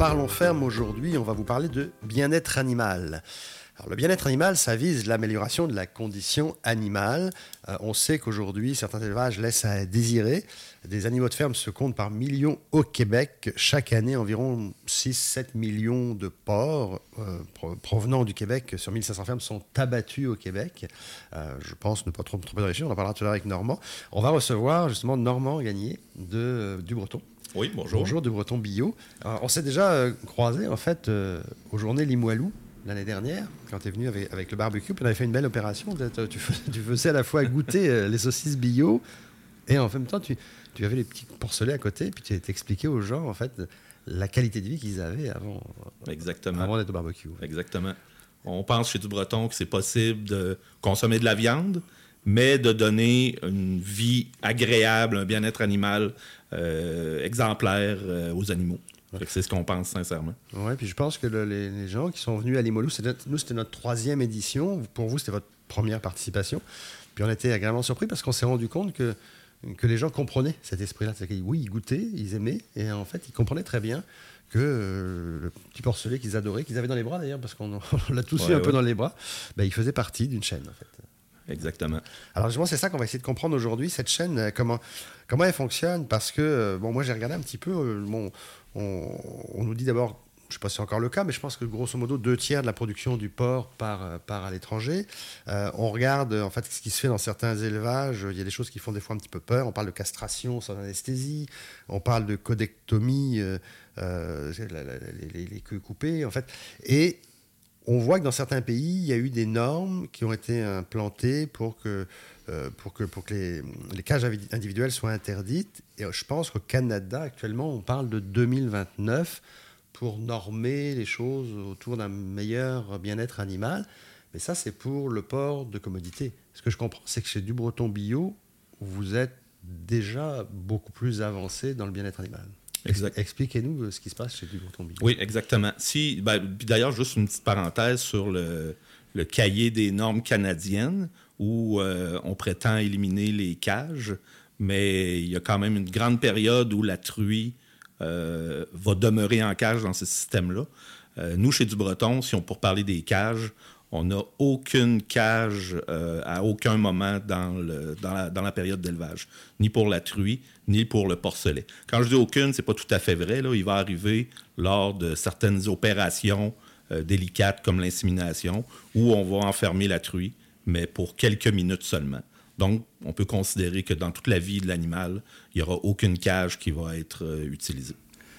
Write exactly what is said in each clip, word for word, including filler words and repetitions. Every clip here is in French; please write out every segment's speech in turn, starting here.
Parlons Ferme aujourd'hui, on va vous parler de bien-être animal. Alors, le bien-être animal, ça vise l'amélioration de la condition animale. Euh, on sait qu'aujourd'hui, certains élevages laissent à désirer. Des animaux de ferme se comptent par millions au Québec. Chaque année, environ six à sept millions de porcs euh, provenant du Québec sur mille cinq cents fermes sont abattus au Québec. Euh, je pense ne pas trop me tromper dans les chiffres, on en parlera tout à l'heure avec Normand. On va recevoir justement Normand Gagné de euh, Du Breton. Oui, bonjour. Bonjour, Du Breton Bio. Alors, on s'est déjà euh, croisés en fait euh, aux journées Limoilou l'année dernière, quand tu es venu avec, avec le barbecue, puis on avait fait une belle opération. Tu, tu faisais à la fois goûter euh, les saucisses bio et en même temps, tu, tu avais les petits porcelets à côté, puis tu t'expliquais aux gens en fait la qualité de vie qu'ils avaient avant, Exactement. avant d'être au barbecue. Exactement. On pense chez Du Breton que c'est possible de consommer de la viande, mais de donner une vie agréable, un bien-être animal euh, exemplaire euh, aux animaux. Fait que c'est ce qu'on pense sincèrement. Oui, puis je pense que le, les, les gens qui sont venus à Limoilou, notre, nous, c'était notre troisième édition. Pour vous, c'était votre première participation. Puis on était agréablement surpris parce qu'on s'est rendu compte que, que les gens comprenaient cet esprit-là. C'est-à-dire qu'ils, oui, ils goûtaient, ils aimaient, et en fait, ils comprenaient très bien que euh, le petit porcelet qu'ils adoraient, qu'ils avaient dans les bras d'ailleurs, parce qu'on on l'a tous eu ouais, un ouais. peu dans les bras, ben, il faisait partie d'une chaîne, en fait. Exactement. Alors justement, c'est ça qu'on va essayer de comprendre aujourd'hui, cette chaîne, euh, comment, comment elle fonctionne, parce que, euh, bon, moi j'ai regardé un petit peu, euh, bon, on, on nous dit d'abord, je ne sais pas si c'est encore le cas, mais je pense que grosso modo, deux tiers de la production du porc part, part à l'étranger. Euh, on regarde en fait ce qui se fait dans certains élevages, il y a des choses qui font des fois un petit peu peur, on parle de castration sans anesthésie, on parle de codectomie, euh, euh, la, la, les, les, les queues coupées, en fait, et on voit que dans certains pays, il y a eu des normes qui ont été implantées pour que, euh, pour que, pour que les, les cages individuelles soient interdites. Et je pense qu'au Canada, actuellement, on parle de deux mille vingt-neuf pour normer les choses autour d'un meilleur bien-être animal. Mais ça, c'est pour le porc de commodité. Ce que je comprends, c'est que chez Du Breton Bio, vous êtes déjà beaucoup plus avancé dans le bien-être animal. Exact. Expliquez-nous ce qui se passe chez Du Breton Bio. Oui, exactement. Si, ben, d'ailleurs, juste une petite parenthèse sur le, le cahier des normes canadiennes où euh, on prétend éliminer les cages, mais il y a quand même une grande période où la truie euh, va demeurer en cage dans ce système-là. Euh, nous, chez Du Breton, si on pour parler des cages, on n'a aucune cage euh, à aucun moment dans, le, dans, la, dans la période d'élevage, ni pour la truie, ni pour le porcelet. Quand je dis aucune, c'est pas tout à fait vrai. Là. Il va arriver lors de certaines opérations euh, délicates comme l'insémination, où on va enfermer la truie, mais pour quelques minutes seulement. Donc, on peut considérer que dans toute la vie de l'animal, il n'y aura aucune cage qui va être euh, utilisée.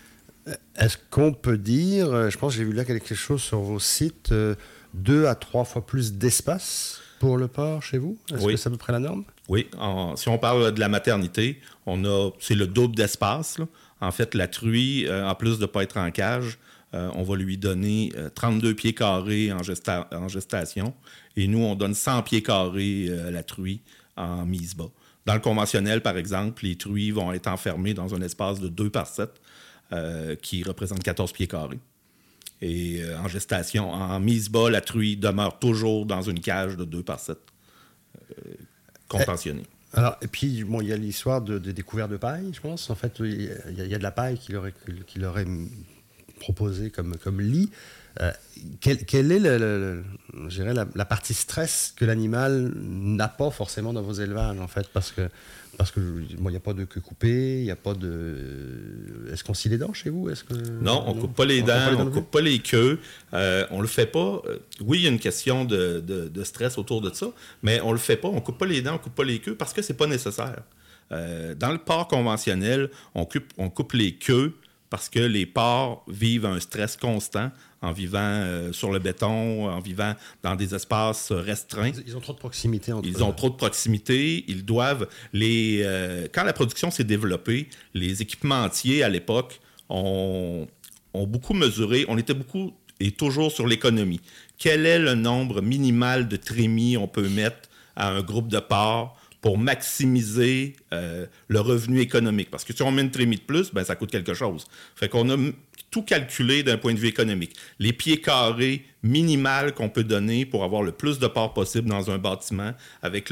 Est-ce qu'on peut dire, je pense que j'ai vu là quelque chose sur vos sites, euh, deux à trois fois plus d'espace pour le porc chez vous? Est-ce oui. que c'est à peu près la norme? Oui. En, si on parle de la maternité, on a, c'est le double d'espace. Là. En fait, la truie, euh, en plus de ne pas être en cage, euh, on va lui donner euh, trente-deux pieds carrés en, gesta- en gestation. Et nous, on donne cent pieds carrés euh, à la truie en mise bas. Dans le conventionnel, par exemple, les truies vont être enfermées dans un espace de deux par sept euh, qui représente quatorze pieds carrés. Et euh, en gestation, en mise bas, la truie demeure toujours dans une cage de deux par sept euh, conventionnée. Eh, alors, et puis, bon, il y a l'histoire de, de découvert de paille, je pense. En fait, il y a, il y a de la paille qu'il aurait, qu'il aurait proposé comme, comme lit. Euh, quelle, quelle est le, le, le, je dirais la, la partie stress que l'animal n'a pas forcément dans vos élevages, en fait, parce que parce que bon, il n'y a pas de queue coupée, il n'y a pas de. Est-ce qu'on scie les dents chez vous? Est-ce que non, on ne coupe pas les on dents, on ne coupe pas les queues, euh, on le fait pas. Oui, il y a une question de, de, de stress autour de ça, mais on le fait pas. On coupe pas les dents, on coupe pas les queues parce que c'est pas nécessaire. Euh, dans le porc conventionnel, on coupe, on coupe les queues parce que les porcs vivent un stress constant en vivant euh, sur le béton, en vivant dans des espaces restreints. Ils ont trop de proximité entre eux. Ils ont trop de proximité. Ils doivent... les euh, Quand la production s'est développée, les équipementiers, à l'époque, ont, ont beaucoup mesuré. On était beaucoup et toujours sur l'économie. Quel est le nombre minimal de trémies on peut mettre à un groupe de porcs pour maximiser euh, le revenu économique? Parce que si on met une trémie de plus, ben, ça coûte quelque chose. Fait qu'on a tout calculé d'un point de vue économique. Les pieds carrés minimales qu'on peut donner pour avoir le plus de porc possible dans un bâtiment avec le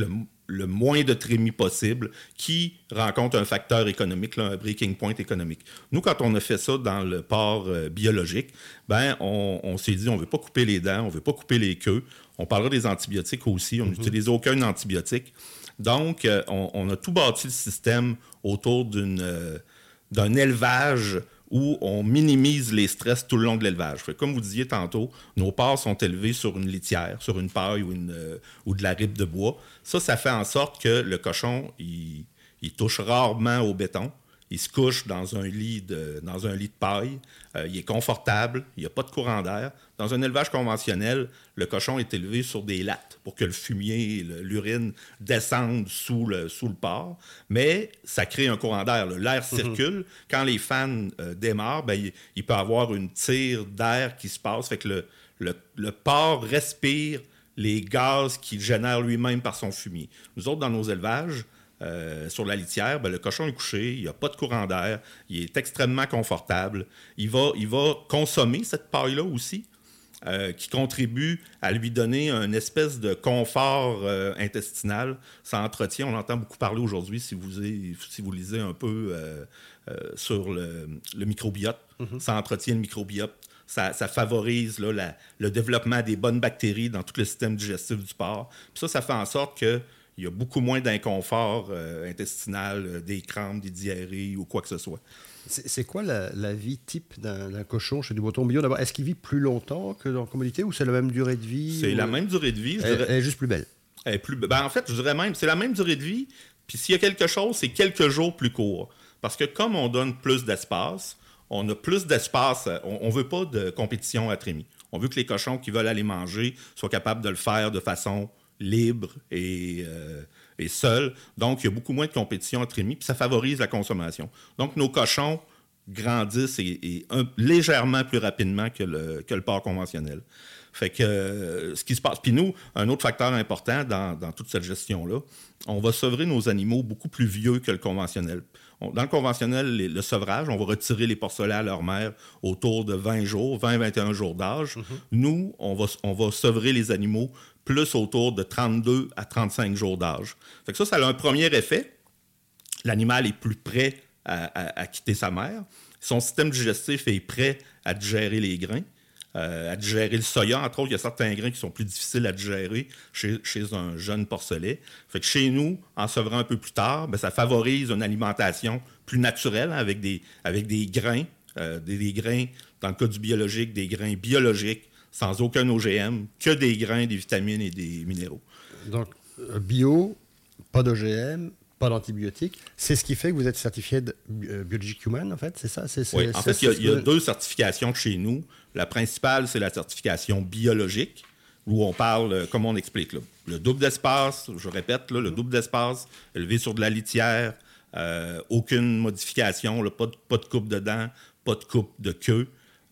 le moins de trémies possible qui rencontre un facteur économique, là, un breaking point économique. Nous, quand on a fait ça dans le porc euh, biologique, ben, on, on s'est dit on ne veut pas couper les dents, on ne veut pas couper les queues. On parlera des antibiotiques aussi. On n'utilise mm-hmm. aucun antibiotique. Donc, euh, on, on a tout bâti le système autour d'une, euh, d'un élevage où on minimise les stress tout le long de l'élevage. Fait, comme vous disiez tantôt, nos porcs sont élevés sur une litière, sur une paille ou, une, euh, ou de la ripe de bois. Ça, ça fait en sorte que le cochon, il, il touche rarement au béton. Il se couche dans un lit de, dans un lit de paille. Euh, il est confortable. Il n'y a pas de courant d'air. Dans un élevage conventionnel, le cochon est élevé sur des lattes pour que le fumier, le, l'urine descendent sous le, sous le porc. Mais ça crée un courant d'air. Là. L'air mm-hmm. circule. Quand les fans euh, démarrent, ben, il, il peut y avoir une tire d'air qui se passe. Fait que le, le, le porc respire les gaz qu'il génère lui-même par son fumier. Nous autres, dans nos élevages, Euh, sur la litière, ben, le cochon est couché, il n'y a pas de courant d'air, il est extrêmement confortable. Il va, il va consommer cette paille-là aussi, euh, qui contribue à lui donner une espèce de confort euh, intestinal. Ça entretient, on entend beaucoup parler aujourd'hui, si vous, si vous lisez un peu euh, euh, sur le, le microbiote, mm-hmm. ça entretient le microbiote. Ça, ça favorise là, la, le développement des bonnes bactéries dans tout le système digestif du porc. Puis ça, ça fait en sorte que il y a beaucoup moins d'inconfort euh, intestinal, euh, des crampes, des diarrhées ou quoi que ce soit. C'est, c'est quoi la, la vie type d'un, d'un cochon chez du Breton Bio? D'abord, est-ce qu'il vit plus longtemps que dans la commodité ou c'est la même durée de vie? C'est ou... la même durée de vie. Je elle, dirais... elle est juste plus belle. Elle est plus... ben, en fait, je dirais même, c'est la même durée de vie. Puis s'il y a quelque chose, c'est quelques jours plus court. Parce que comme on donne plus d'espace, on a plus d'espace. On ne veut pas de compétition à trémie. On veut que les cochons qui veulent aller manger soient capables de le faire de façon libre et... Euh, et seul. Donc, il y a beaucoup moins de compétition entre ennemis, puis ça favorise la consommation. Donc, nos cochons grandissent et, et un, légèrement plus rapidement que le, que le porc conventionnel. Fait que euh, ce qui se passe... Puis nous, un autre facteur important dans, dans toute cette gestion-là, on va sevrer nos animaux beaucoup plus vieux que le conventionnel. On, dans le conventionnel, les, le sevrage, on va retirer les porcelets à leur mère autour de vingt jours, vingt à vingt et un jours d'âge. Mm-hmm. Nous, on va, on va sevrer les animaux plus autour de trente-deux à trente-cinq jours d'âge. Fait que ça, ça a un premier effet. L'animal est plus prêt à, à, à quitter sa mère. Son système digestif est prêt à digérer les grains, euh, à digérer le soya. Entre autres, il y a certains grains qui sont plus difficiles à digérer chez, chez un jeune porcelet. Fait que chez nous, en sevrant un peu plus tard, bien, ça favorise une alimentation plus naturelle hein, avec, des, avec des grains, euh, des, des grains, dans le cas du biologique, des grains biologiques, sans aucun O G M, que des grains, des vitamines et des minéraux. Donc, euh, bio, pas d'O G M, pas d'antibiotiques. C'est ce qui fait que vous êtes certifié de euh, Biologic Human, en fait, c'est ça? C'est, c'est, oui, en c'est, fait, il y a, il y a deux certifications chez nous. La principale, c'est la certification biologique, où on parle, comme on explique, là, le double d'espace, je répète, là, le double d'espace, élevé sur de la litière, euh, aucune modification, là, pas, de, pas de coupe de dents, pas de coupe de queue.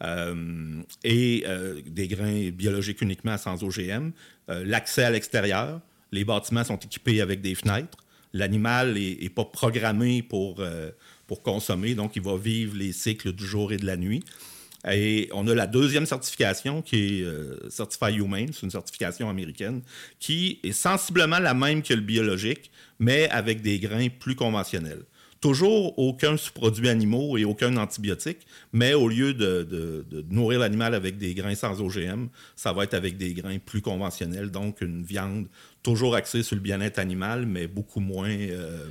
Euh, et euh, des grains biologiques uniquement sans O G M. Euh, l'accès à l'extérieur, les bâtiments sont équipés avec des fenêtres. L'animal n'est pas programmé pour, euh, pour consommer, donc il va vivre les cycles du jour et de la nuit. Et on a la deuxième certification qui est euh, Certified Humane, c'est une certification américaine, qui est sensiblement la même que le biologique, mais avec des grains plus conventionnels. Toujours aucun sous-produit animaux et aucun antibiotique, mais au lieu de, de, de nourrir l'animal avec des grains sans O G M, ça va être avec des grains plus conventionnels, donc une viande toujours axée sur le bien-être animal, mais beaucoup moins, euh,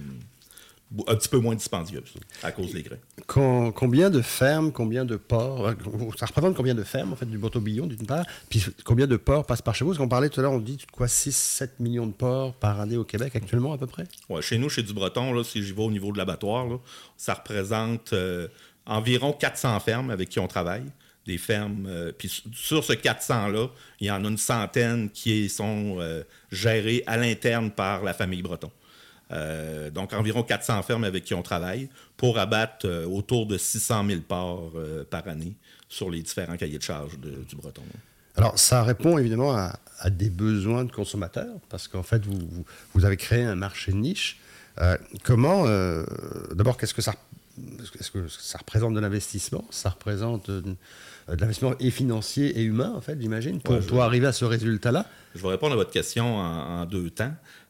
un petit peu moins dispendieuse à cause des grains. Quand, combien de fermes, combien de porcs, ça représente combien de fermes en fait du Breton-Billon d'une part, puis combien de porcs passent par chez vous? Parce qu'on parlait tout à l'heure, on dit quoi, six à sept millions de porcs par année au Québec actuellement à peu près? Ouais, chez nous, chez du Breton, là, si j'y vais au niveau de l'abattoir, là, ça représente euh, environ quatre cents fermes avec qui on travaille. Des fermes. Euh, puis sur ce quatre cents-là, il y en a une centaine qui sont euh, gérées à l'interne par la famille Breton. Euh, donc, environ quatre cents fermes avec qui on travaille pour abattre euh, autour de six cent mille porcs euh, par année sur les différents cahiers de charges de, du Breton. Alors, ça répond évidemment à, à des besoins de consommateurs, parce qu'en fait, vous, vous, vous avez créé un marché de niche. Euh, comment, euh, d'abord, qu'est-ce que ça, est-ce que ça représente de l'investissement? Ça représente de, de l'investissement et financier et humain, en fait, j'imagine, pour, ouais, je... pour arriver à ce résultat-là? Je vais répondre à votre question en, en deux temps.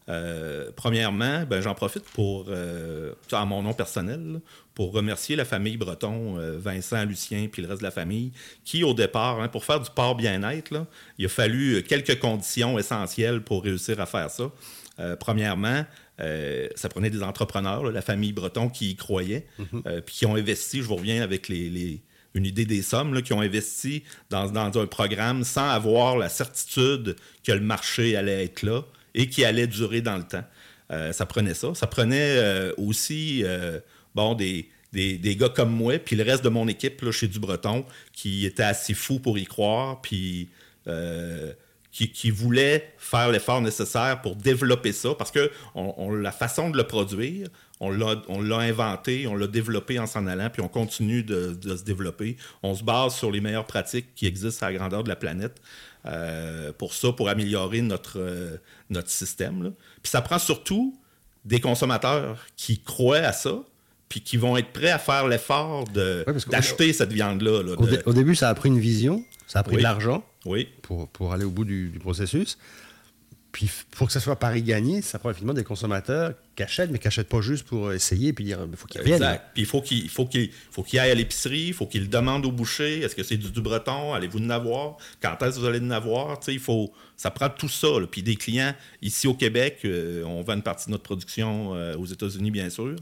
Euh, premièrement, ben, j'en profite pour, euh, à mon nom personnel, là, pour remercier la famille Breton, euh, Vincent, Lucien, puis le reste de la famille, qui, au départ, hein, pour faire du porc bien-être, là, il a fallu quelques conditions essentielles pour réussir à faire ça. Euh, premièrement, euh, ça prenait des entrepreneurs, là, la famille Breton, qui y croyaient, mm-hmm. euh, puis qui ont investi, je vous reviens avec les... les une idée des sommes, là, qui ont investi dans, dans un programme sans avoir la certitude que le marché allait être là et qui allait durer dans le temps. Euh, ça prenait ça. Ça prenait euh, aussi euh, bon, des, des, des gars comme moi, puis le reste de mon équipe là, chez Dubreton, qui était assez fou pour y croire, puis euh, qui, qui voulait faire l'effort nécessaire pour développer ça, parce que on, on, la façon de le produire, on l'a, on l'a inventé, on l'a développé en s'en allant, puis on continue de, de se développer. On se base sur les meilleures pratiques qui existent à la grandeur de la planète euh, pour ça, pour améliorer notre, euh, notre système, là. Puis ça prend surtout des consommateurs qui croient à ça, puis qui vont être prêts à faire l'effort de, ouais, d'acheter cette viande-là. Là, au, de... dé- au début, ça a pris une vision, ça a pris oui. de l'argent oui. pour, pour aller au bout du, du processus. Puis pour que ça soit pari gagné, ça prend effectivement des consommateurs qui achètent, mais qui n'achètent pas juste pour essayer puis dire il faut qu'ils reviennent. Exact. Puis il faut qu'il faut qu'il faut qu'il aille à l'épicerie, il faut qu'il le demande au boucher. Est-ce que c'est du, du breton? Allez-vous en avoir? Quand est-ce que vous allez en avoir? Tu sais, il faut, ça prend tout ça. Là. Puis des clients ici au Québec, euh, on vend une partie de notre production euh, aux États-Unis, bien sûr.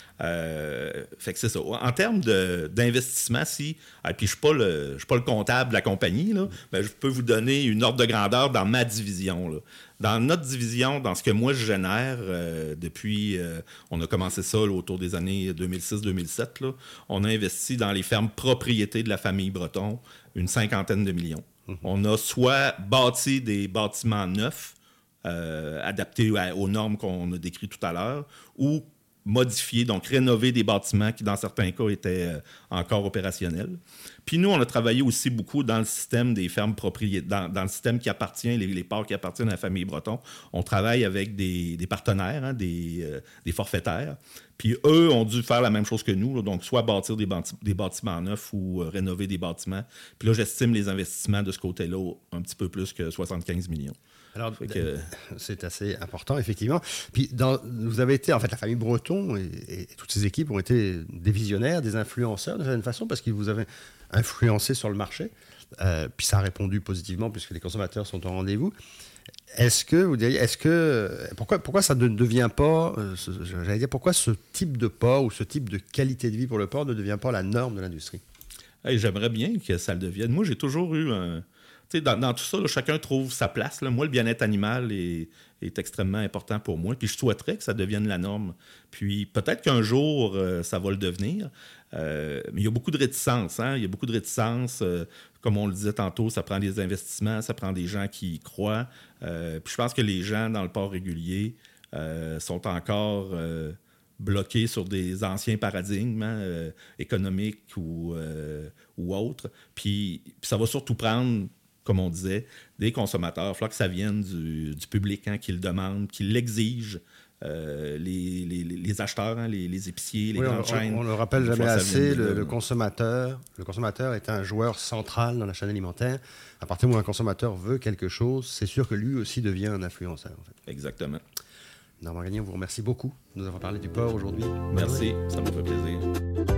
Euh, fait que c'est ça. En termes de, d'investissement, si. Ah, puis je ne suis pas le comptable de la compagnie, là, ben, je peux vous donner une ordre de grandeur dans ma division. Là. Dans notre division, dans ce que moi je génère, euh, depuis. Euh, on a commencé ça là, autour des années deux mille six deux mille sept, là, on a investi dans les fermes propriétés de la famille Breton une cinquantaine de millions. Mmh. On a soit bâti des bâtiments neufs, euh, adaptés à, aux normes qu'on a décrites tout à l'heure, ou modifier, donc rénover des bâtiments qui, dans certains cas, étaient euh, encore opérationnels. Puis nous, on a travaillé aussi beaucoup dans le système des fermes propriétaires, dans, dans le système qui appartient, les, les parts qui appartiennent à la famille Breton. On travaille avec des, des partenaires, hein, des, euh, des forfaitaires. Puis eux ont dû faire la même chose que nous, là, donc soit bâtir des, bâti- des bâtiments neufs ou euh, rénover des bâtiments. Puis là, j'estime les investissements de ce côté-là un petit peu plus que soixante-quinze millions. Alors, que... c'est assez important, effectivement. Puis, dans, vous avez été, en fait, la famille Breton et, et, et toutes ces équipes ont été des visionnaires, des influenceurs, d'une certaine façon, parce qu'ils vous avaient influencé sur le marché. Euh, puis, ça a répondu positivement, puisque les consommateurs sont au rendez-vous. Est-ce que, vous diriez, est-ce que, pourquoi, pourquoi ça ne devient pas, euh, ce, j'allais dire, pourquoi ce type de porc ou ce type de qualité de vie pour le porc ne devient pas la norme de l'industrie? Hey, j'aimerais bien que ça le devienne. Moi, j'ai toujours eu un... Dans, dans tout ça, là, chacun trouve sa place. Là. Moi, le bien-être animal est, est extrêmement important pour moi. Puis je souhaiterais que ça devienne la norme. Puis peut-être qu'un jour, euh, ça va le devenir. Euh, mais il y a beaucoup de réticence. Hein? Il y a beaucoup de réticence. Euh, comme on le disait tantôt, ça prend des investissements, ça prend des gens qui y croient. Euh, puis je pense que les gens dans le port régulier euh, sont encore... Euh, bloqués sur des anciens paradigmes hein, euh, économiques ou, euh, ou autres. Puis, puis ça va surtout prendre, comme on disait, des consommateurs. Il va falloir que ça vienne du, du public hein, qui le demande, qui l'exige. Euh, les, les, les acheteurs, hein, les, les épiciers, les oui, grandes on, chaînes. On ne le rappelle jamais assez, le, le consommateur. Le consommateur est un joueur central dans la chaîne alimentaire. À partir du moment où un consommateur veut quelque chose, c'est sûr que lui aussi devient un influenceur. En fait. Exactement. Normand Gagné, on vous remercie beaucoup de nous avoir parlé du porc aujourd'hui. Merci, ça m'a fait plaisir.